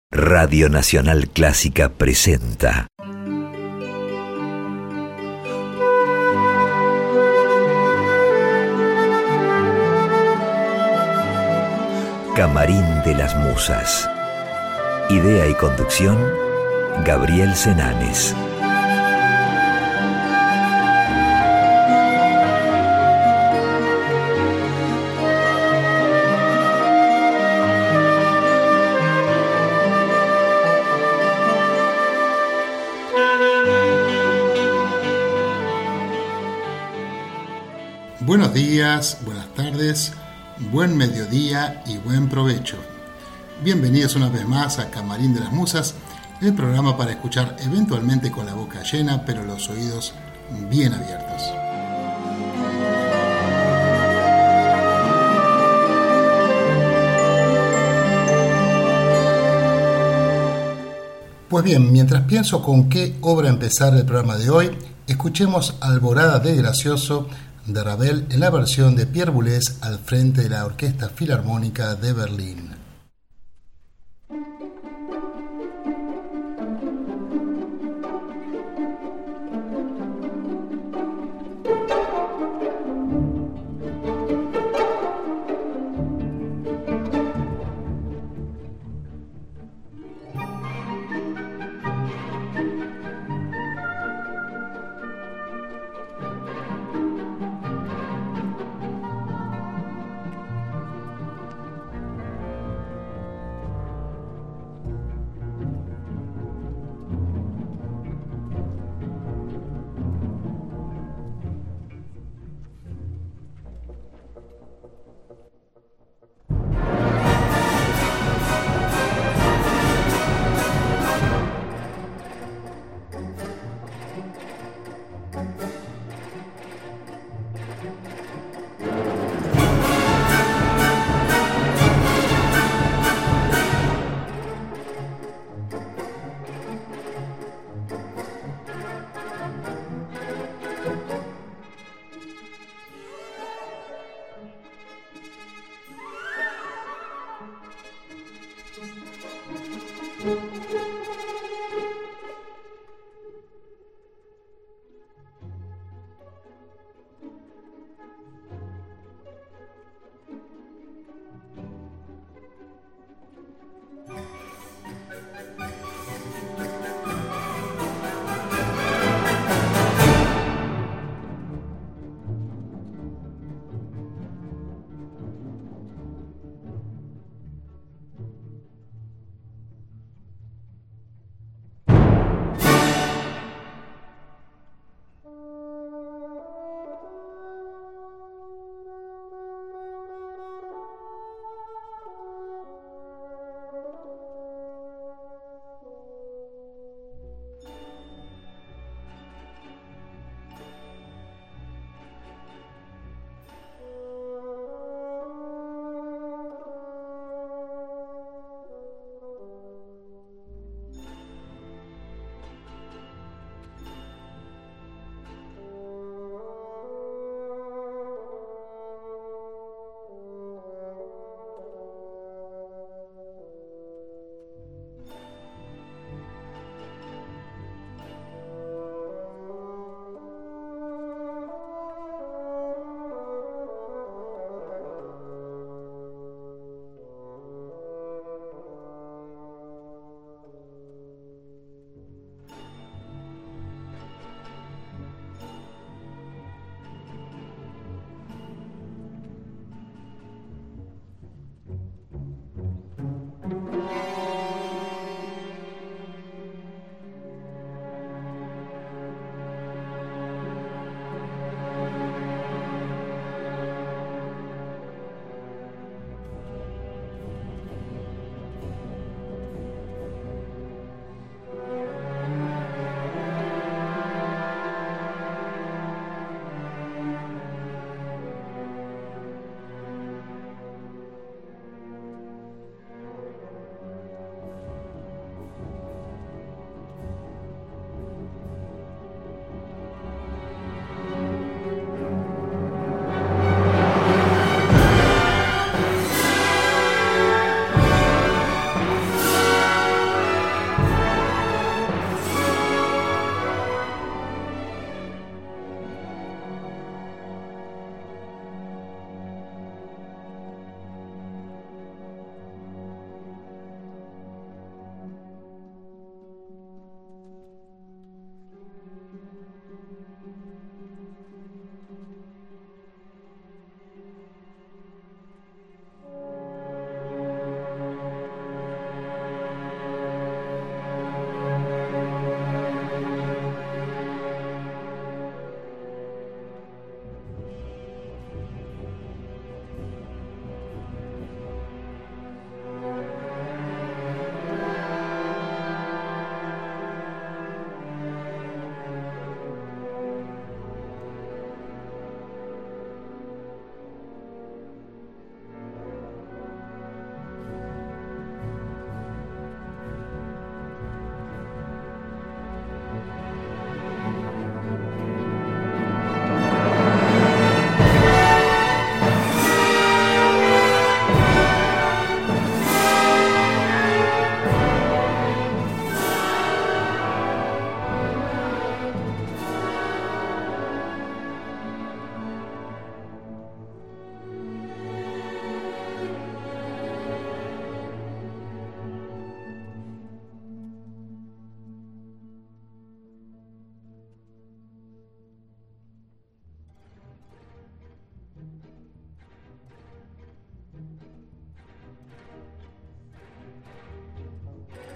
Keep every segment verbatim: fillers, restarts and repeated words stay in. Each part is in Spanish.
Radio Nacional Clásica presenta Camarín de las Musas. Idea y conducción, Gabriel Senanes. Buenos días, buenas tardes, buen mediodía y buen provecho. Bienvenidos una vez más a Camarín de las Musas, el programa para escuchar eventualmente con la boca llena, pero los oídos bien abiertos. Pues bien, mientras pienso con qué obra empezar el programa de hoy, escuchemos Alborada de Gracioso de Ravel en la versión de Pierre Boulez al frente de la Orquesta Filarmónica de Berlín.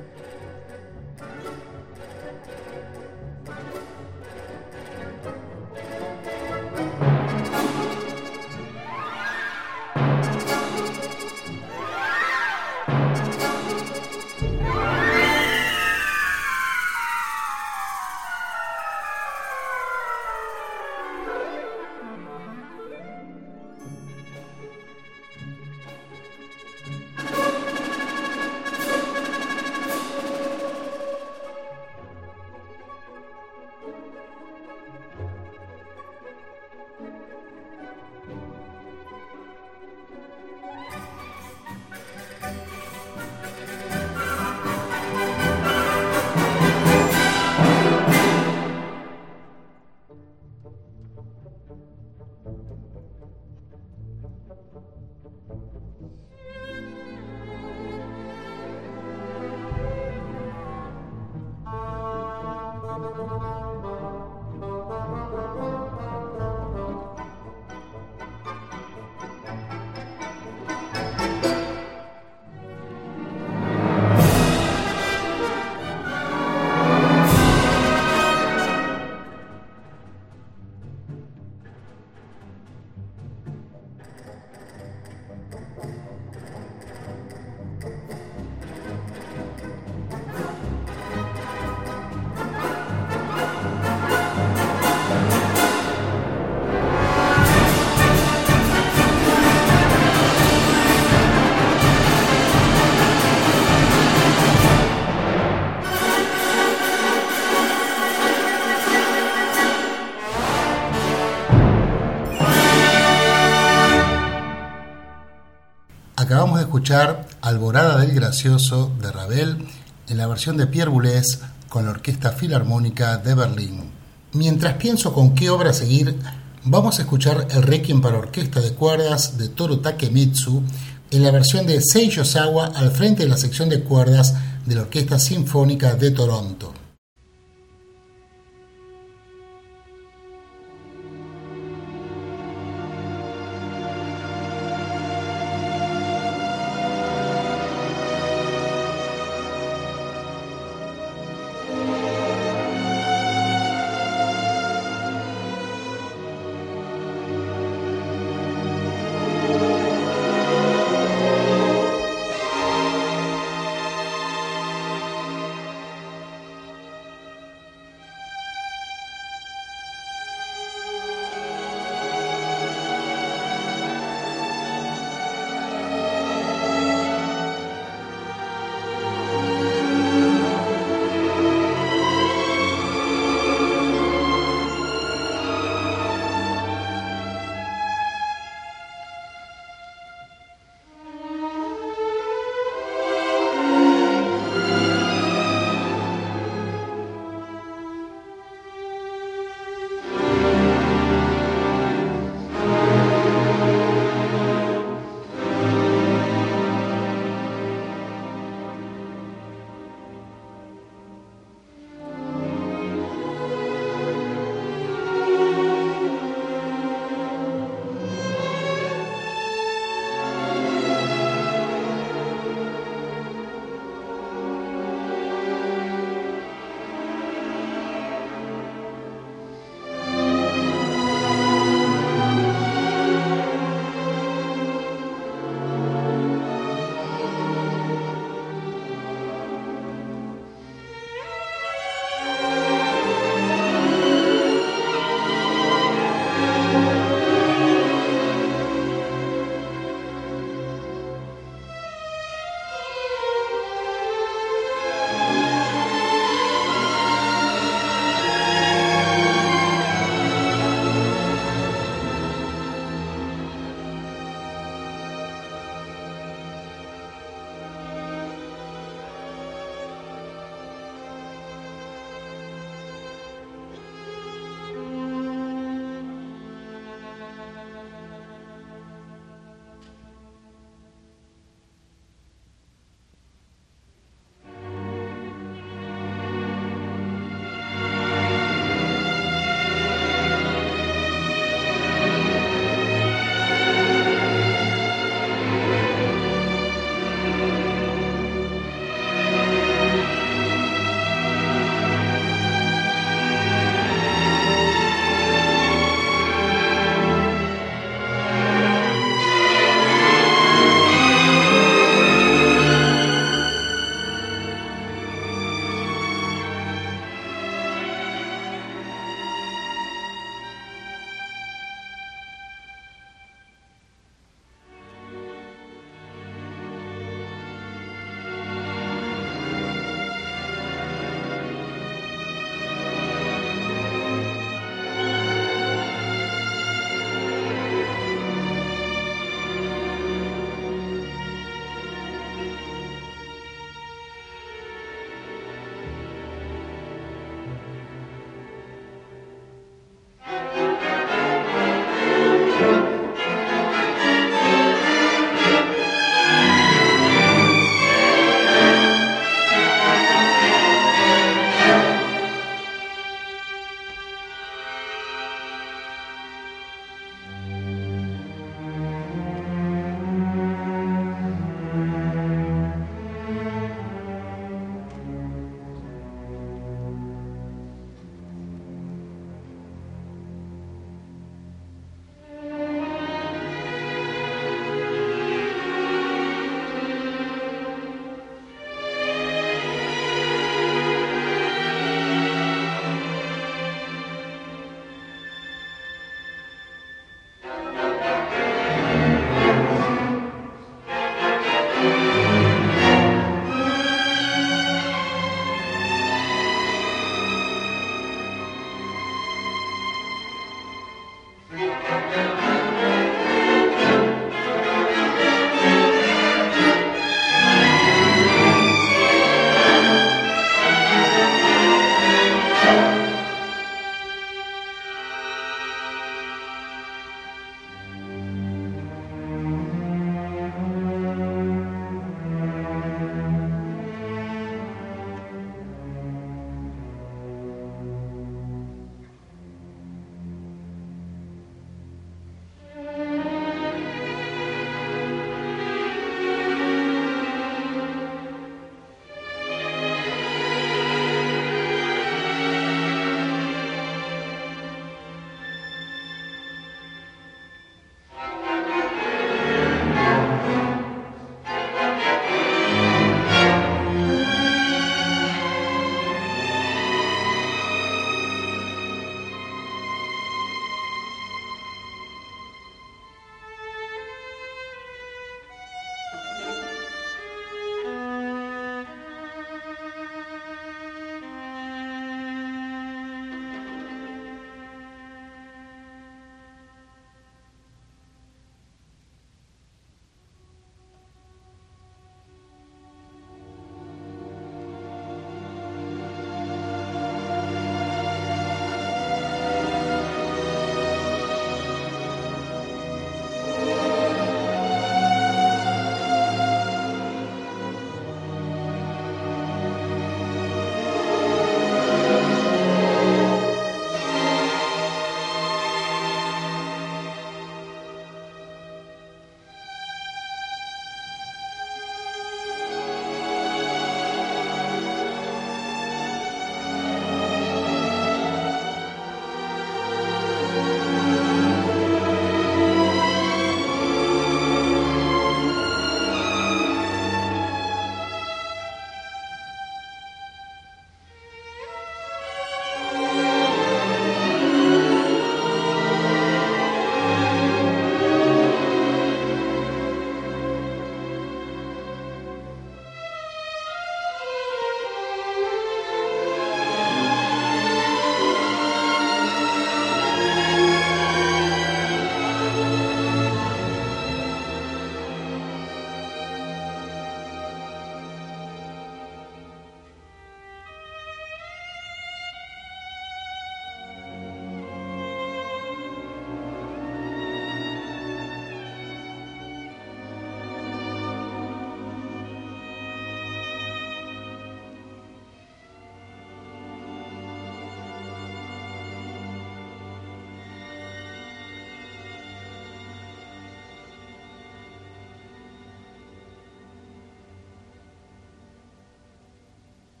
Acabamos de escuchar Alborada del Gracioso de Ravel en la versión de Pierre Boulez con la Orquesta Filarmónica de Berlín. Mientras pienso con qué obra seguir, vamos a escuchar el Requiem para orquesta de cuerdas de Toru Takemitsu en la versión de Seiji Ozawa al frente de la sección de cuerdas de la Orquesta Sinfónica de Toronto.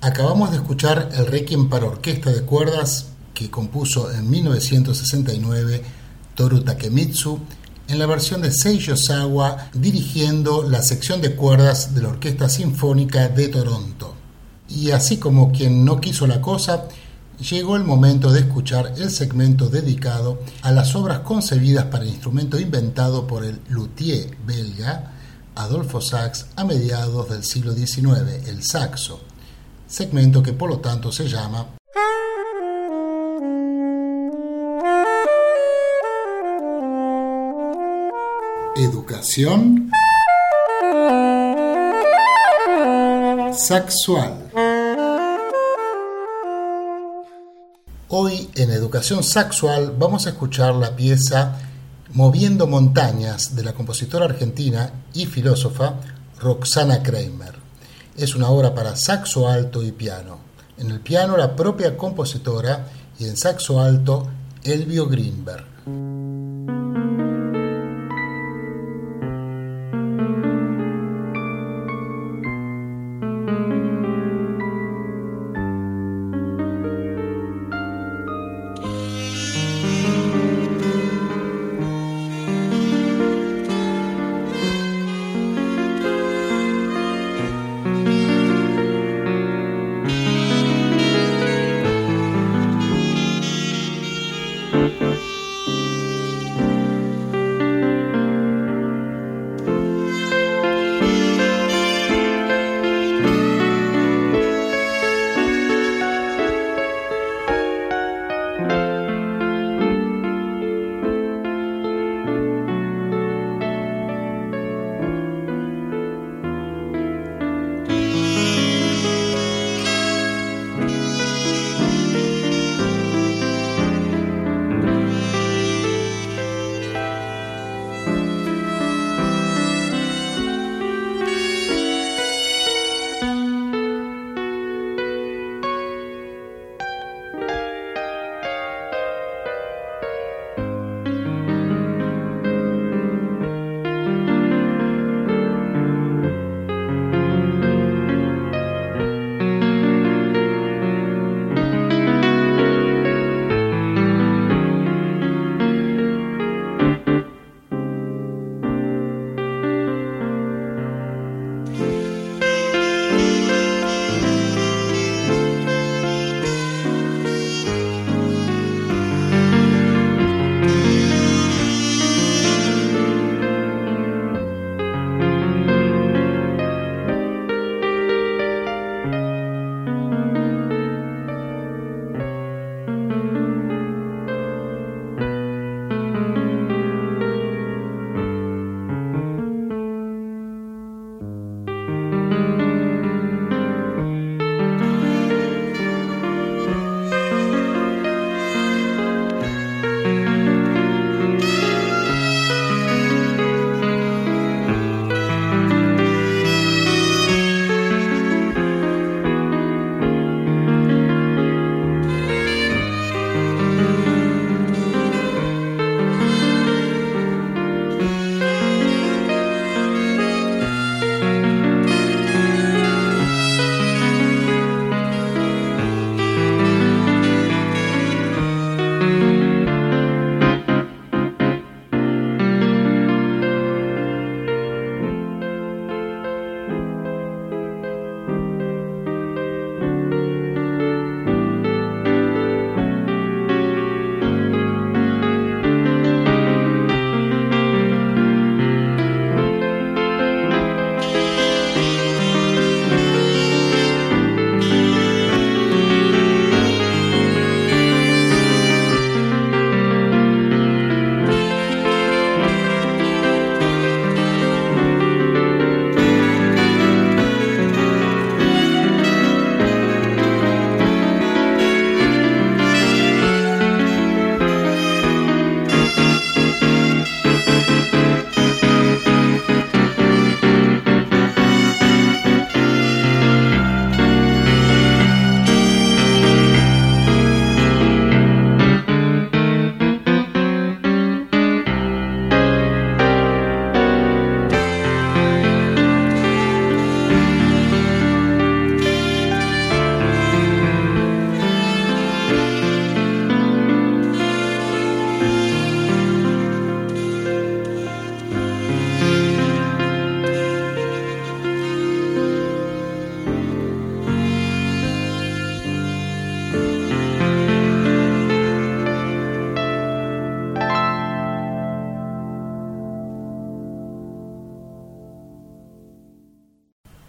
Acabamos de escuchar el Requiem para orquesta de cuerdas que compuso en mil novecientos sesenta y nueve Toru Takemitsu en la versión de Seiji Ozawa dirigiendo la sección de cuerdas de la Orquesta Sinfónica de Toronto. Y así como quien no quiso la cosa, llegó el momento de escuchar el segmento dedicado a las obras concebidas para el instrumento inventado por el luthier belga Adolphe Sax a mediados del siglo diecinueve, el saxo, segmento que por lo tanto se llama Educación Saxual. Hoy en Educación Saxual vamos a escuchar la pieza Moviendo Montañas de la compositora argentina y filósofa Roxana Kramer. Es una obra para saxo alto y piano. En el piano la propia compositora y en saxo alto Elvio Greenberg.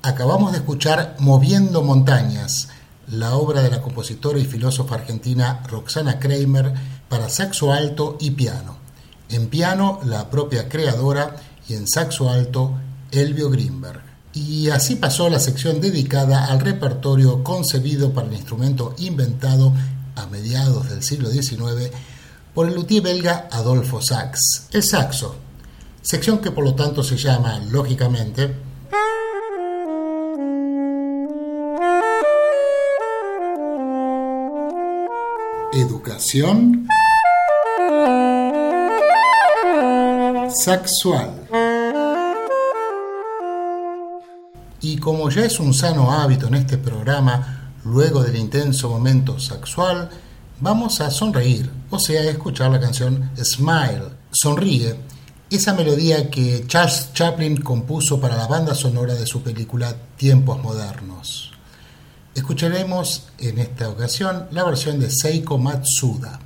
Acabamos de escuchar Moviendo Montañas, la obra de la compositora y filósofa argentina Roxana Kramer para saxo alto y piano. En piano, la propia creadora, y en saxo alto, Elvio Greenberg. Y así pasó la sección dedicada al repertorio concebido para el instrumento inventado a mediados del siglo diecinueve por el luthier belga Adolphe Sax, el saxo, sección que por lo tanto se llama, lógicamente, Educación Saxual. Y como ya es un sano hábito en este programa, luego del intenso momento sexual, vamos a sonreír, o sea, a escuchar la canción Smile, Sonríe, esa melodía que Charles Chaplin compuso para la banda sonora de su película Tiempos Modernos. Escucharemos en esta ocasión la versión de Seiko Matsuda.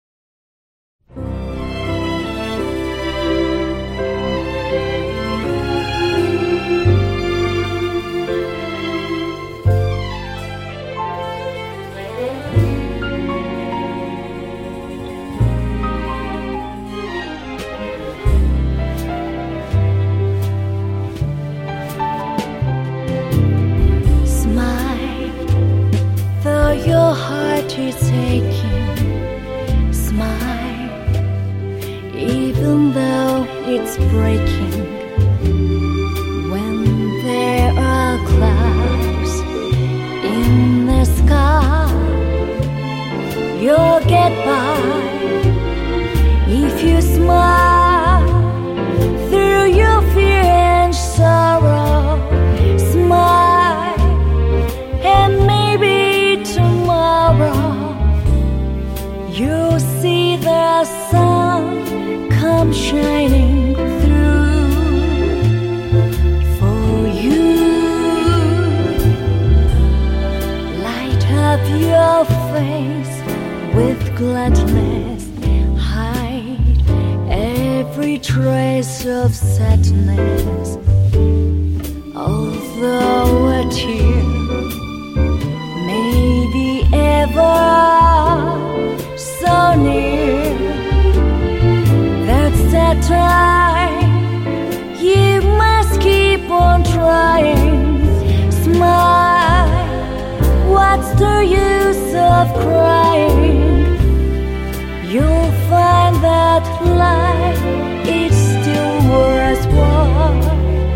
Your heart is aching. Smile, even though it's breaking. When there are clouds in the sky, you'll get by if you smile through your fear and sorrow. Smile, and maybe tomorrow you'll see the sun come shining through for you. Light up your face with gladness, hide every trace of sadness. Although a tear may be ever so near, that's the time you must keep on trying. Smile, what's the use of crying? You'll find that life is still worthwhile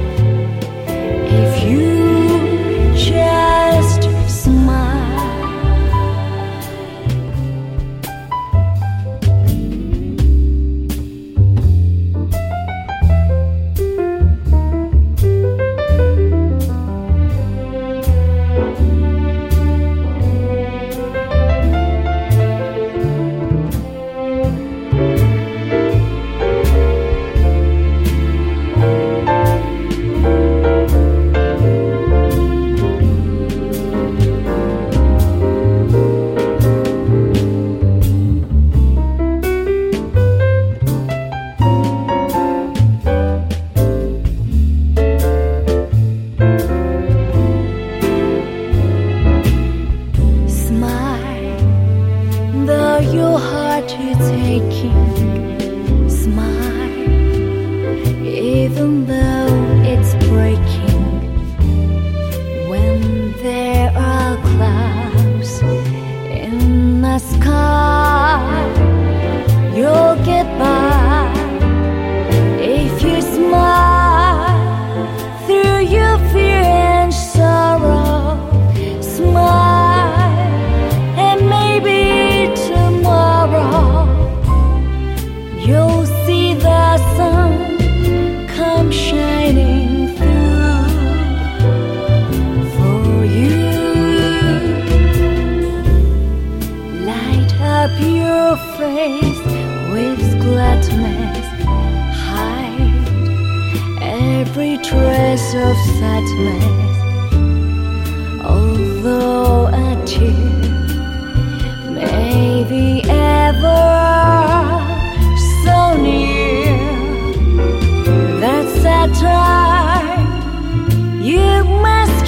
if you just smile.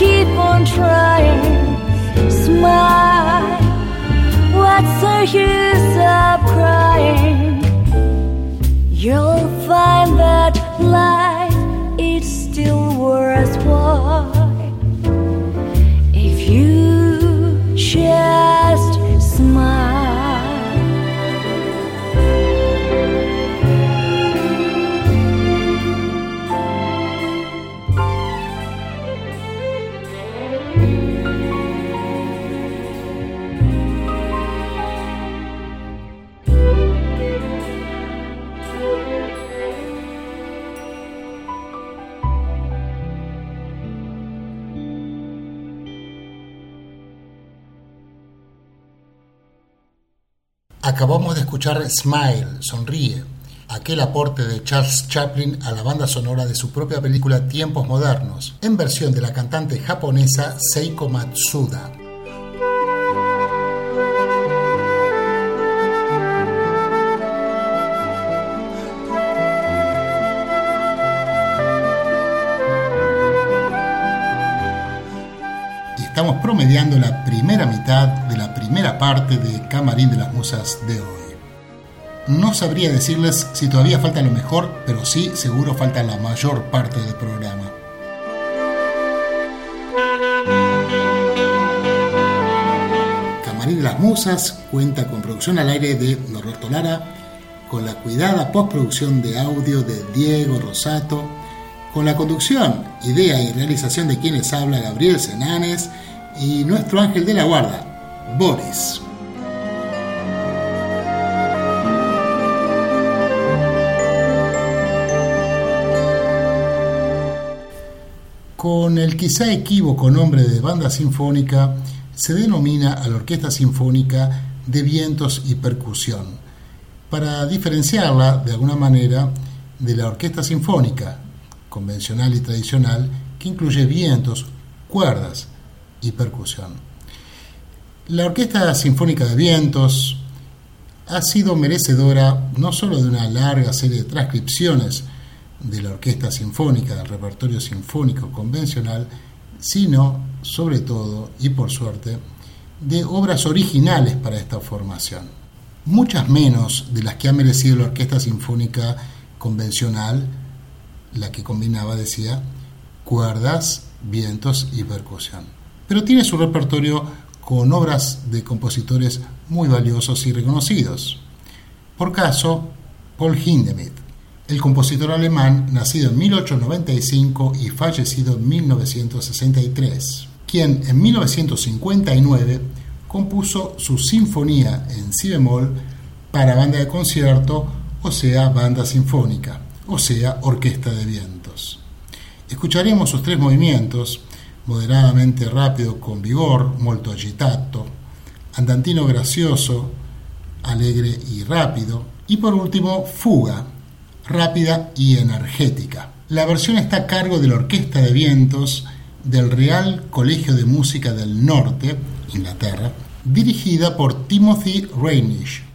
keep on trying. Smile, what's the use of crying? You'll find that life is still worthwhile if you just smile. Acabamos de escuchar Smile, Sonríe, aquel aporte de Charles Chaplin a la banda sonora de su propia película Tiempos Modernos, en versión de la cantante japonesa Seiko Matsuda. Estamos promediando la primera mitad de la primera parte de Camarín de las Musas de hoy. No sabría decirles si todavía falta lo mejor, pero sí, seguro falta la mayor parte del programa. Camarín de las Musas cuenta con producción al aire de Norberto Lara, con la cuidada postproducción de audio de Diego Rosato, con la conducción, idea y realización de quienes habla Gabriel Senanes y nuestro ángel de la guarda, Boris. Con el quizá equívoco nombre de banda sinfónica, se denomina a la Orquesta Sinfónica de Vientos y Percusión, para diferenciarla de alguna manera de la Orquesta Sinfónica convencional y tradicional, que incluye vientos, cuerdas y percusión. La Orquesta Sinfónica de Vientos ha sido merecedora no solo de una larga serie de transcripciones de la Orquesta Sinfónica del repertorio sinfónico convencional, sino, sobre todo, y por suerte, de obras originales para esta formación. Muchas menos de las que ha merecido la Orquesta Sinfónica convencional, la que combinaba, decía, cuerdas, vientos y percusión. Pero tiene su repertorio con obras de compositores muy valiosos y reconocidos. Por caso, Paul Hindemith, el compositor alemán nacido en mil ochocientos noventa y cinco y fallecido en mil novecientos sesenta y tres, quien en mil novecientos cincuenta y nueve compuso su sinfonía en si bemol para banda de concierto, o sea, banda sinfónica, o sea, orquesta de vientos. Escucharemos sus tres movimientos: moderadamente rápido con vigor, molto agitato, andantino gracioso, alegre y rápido, y por último, fuga, rápida y energética. La versión está a cargo de la Orquesta de Vientos del Real Colegio de Música del Norte, Inglaterra, dirigida por Timothy Reinisch.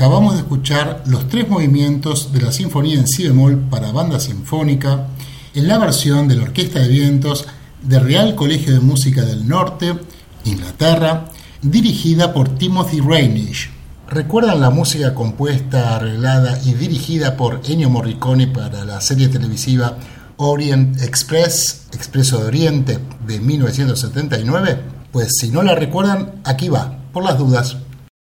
Acabamos de escuchar los tres movimientos de la Sinfonía en Si bemol para banda sinfónica en la versión de la Orquesta de Vientos del Real Colegio de Música del Norte, Inglaterra, dirigida por Timothy Reinisch. ¿Recuerdan la música compuesta, arreglada y dirigida por Ennio Morricone para la serie televisiva Orient Express, Expreso de Oriente, de mil novecientos setenta y nueve? Pues si no la recuerdan, aquí va, por las dudas.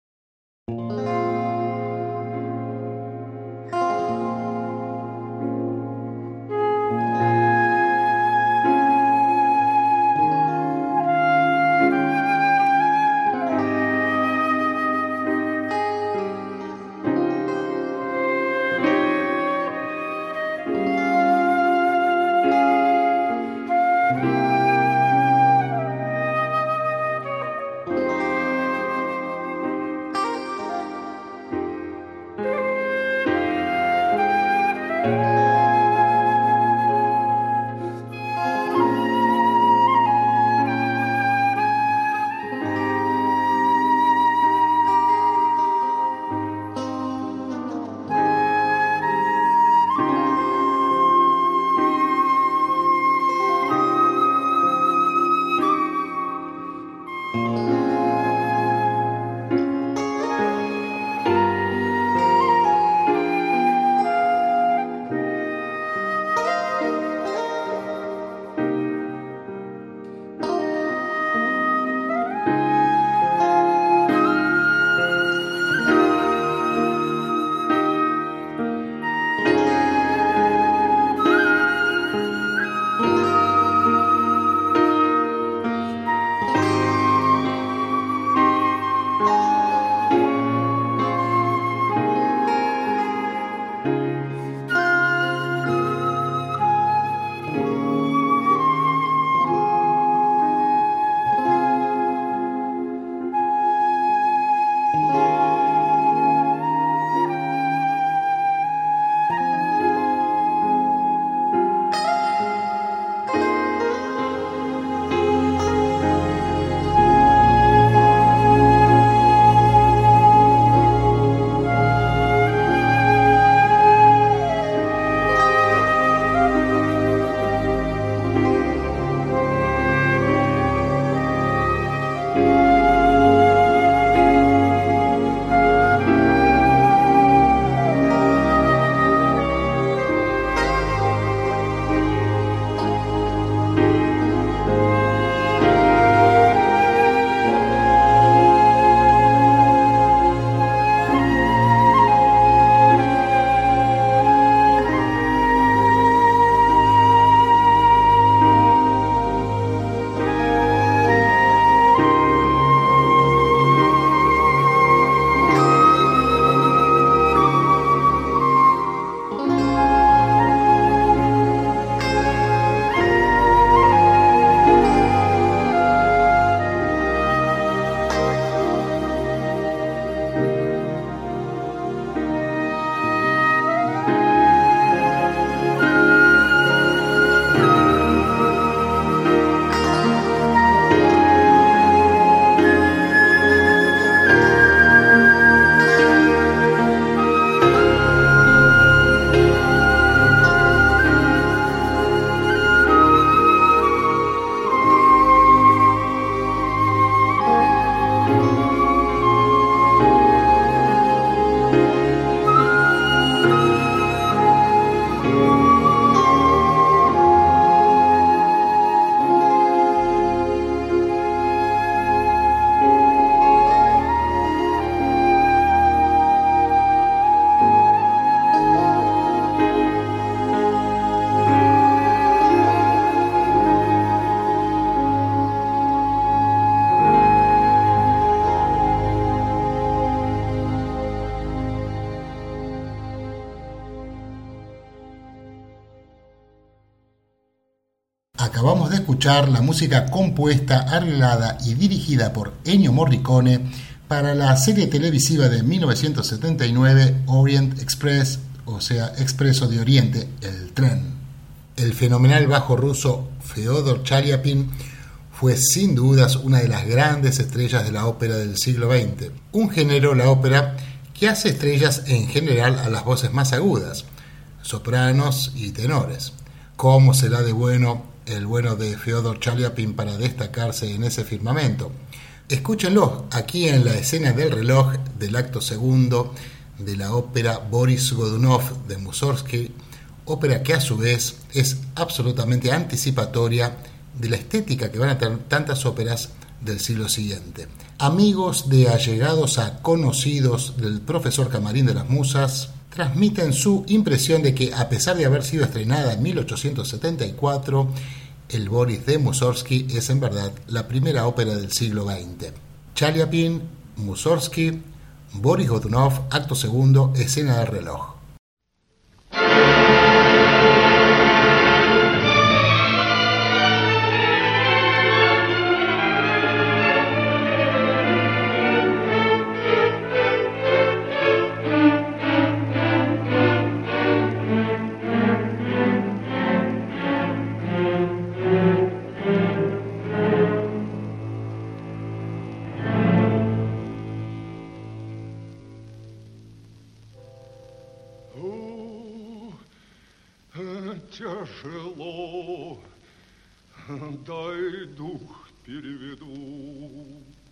Acabamos de escuchar la música compuesta, arreglada y dirigida por Ennio Morricone para la serie televisiva de mil novecientos setenta y nueve Orient Express, o sea, Expreso de Oriente, el tren. El fenomenal bajo ruso Feodor Chaliapin fue sin dudas una de las grandes estrellas de la ópera del siglo veinte, un género, la ópera, que hace estrellas en general a las voces más agudas, sopranos y tenores. ¿Cómo será de bueno el bueno de Fyodor Chaliapin para destacarse en ese firmamento? Escúchenlo aquí en la escena del reloj del acto segundo de la ópera Boris Godunov de Mussorgsky, ópera que a su vez es absolutamente anticipatoria de la estética que van a tener tantas óperas del siglo siguiente. Amigos de allegados a conocidos del profesor Camarín de las Musas transmiten su impresión de que, a pesar de haber sido estrenada en mil ochocientos setenta y cuatro, el Boris de Mussorgsky es en verdad la primera ópera del siglo veinte. Chaliapin, Mussorgsky, Boris Godunov, acto segundo, escena del reloj. Тяжело, дай дух переведу.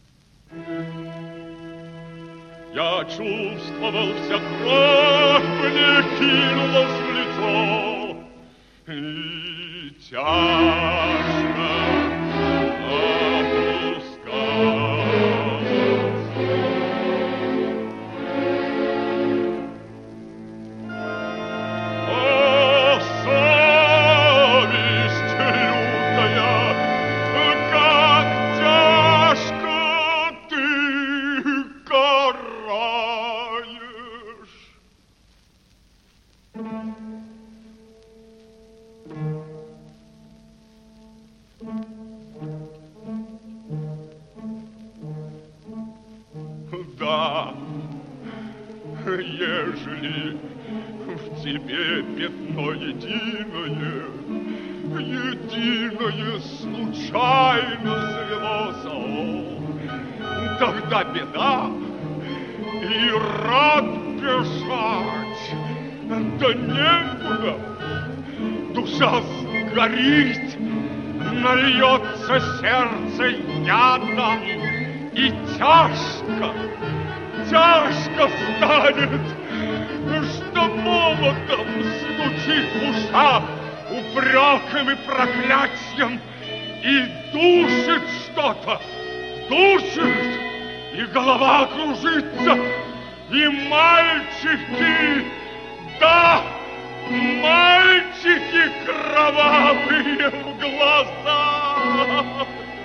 Я чувствовал, вся кровь мне кинулась в лицо, и тяжко опускалась. Да, ежели в тебе пятно единое, единое случайно свелось, тогда беда, и рад бежать, да некуда, душа сгорит, нальется сердце ядом, и тяжко, тяжко станет, что молотом стучит в ушах упреком и проклятием, и душит что-то, душит, и голова кружится, и мальчики, да, мальчики кровавые в глаза.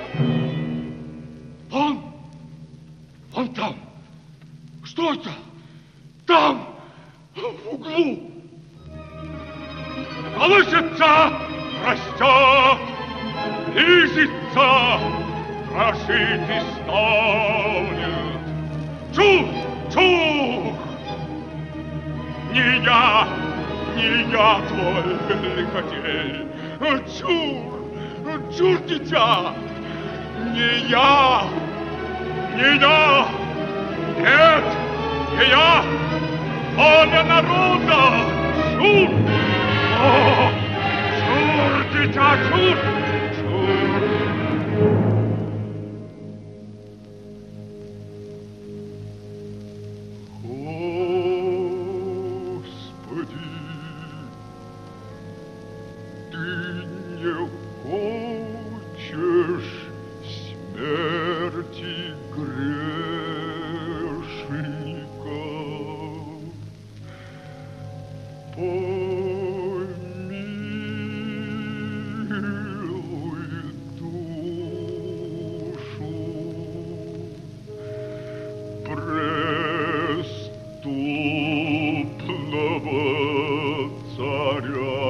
Он Вон там. Что это? Там, в углу. Колышется, растет, близится, дрожит и стонет. Чур, чур! Не я, не я твой лихотель. Чур, чур, дитя, не я. Не я! Нет! Не я! Воля народа! Чур! О! Чур, дитя, чур! Чур! Господи, ты не хочешь смерти грешников. Помилуй душу преступного царя.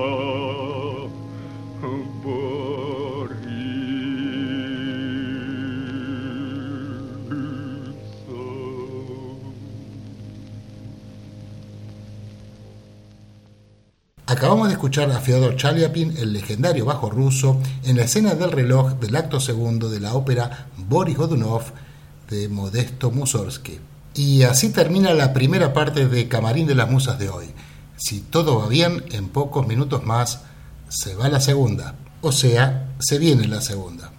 Acabamos de escuchar a Fyodor Chaliapin, el legendario bajo ruso, en la escena del reloj del acto segundo de la ópera Boris Godunov de Modesto Mussorgsky. Y así termina la primera parte de Camarín de las Musas de hoy. Si todo va bien, en pocos minutos más se va la segunda, o sea, se viene la segunda.